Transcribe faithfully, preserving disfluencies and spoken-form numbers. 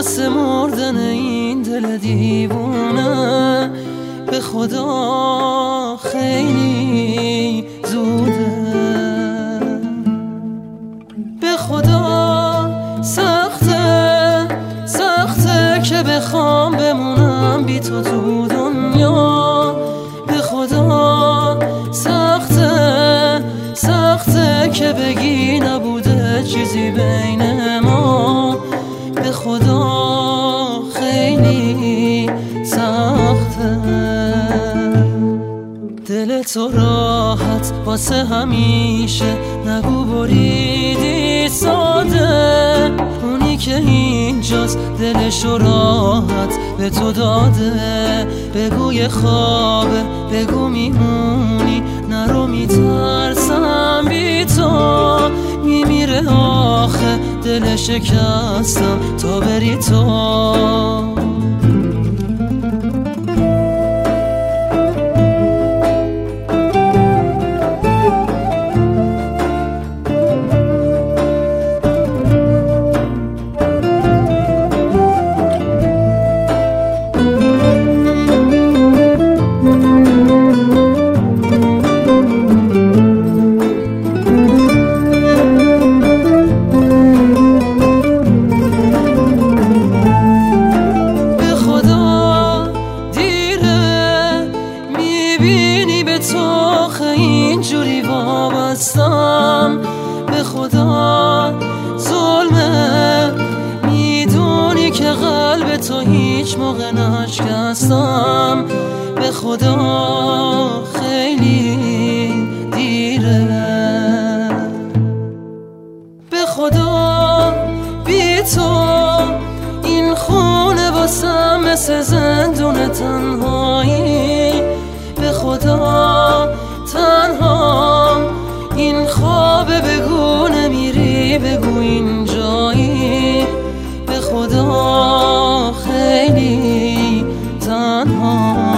واسه مردن این دل دیوونه به خدا خیلی زوده. به خدا سخته سخته که بخوام بمونم بی تو تو دنیا. به خدا سخته سخته که بگی نبوده چیزی بین ما. به خدا خیلی سخته. دل تو راحت واسه همیشه نگو بریدی ساده. اونی که اینجاست دلشو راحت به تو داده. بگو یه خوابه بگو میمونی نرو میترسم بی تو. میمیره آخه دل شکستم تا بری تو. اینجوری وابستم به خدا ظلمه. میدونی که قلب تو هیچ موقع نشکستم. به خدا خیلی دیره. به خدا بی تو این خونه واسم مثل زندون تنهایی. به خدا تنهام این خوابه بگو نمیری بگو اینجایی. به خدا خیلی تنهام.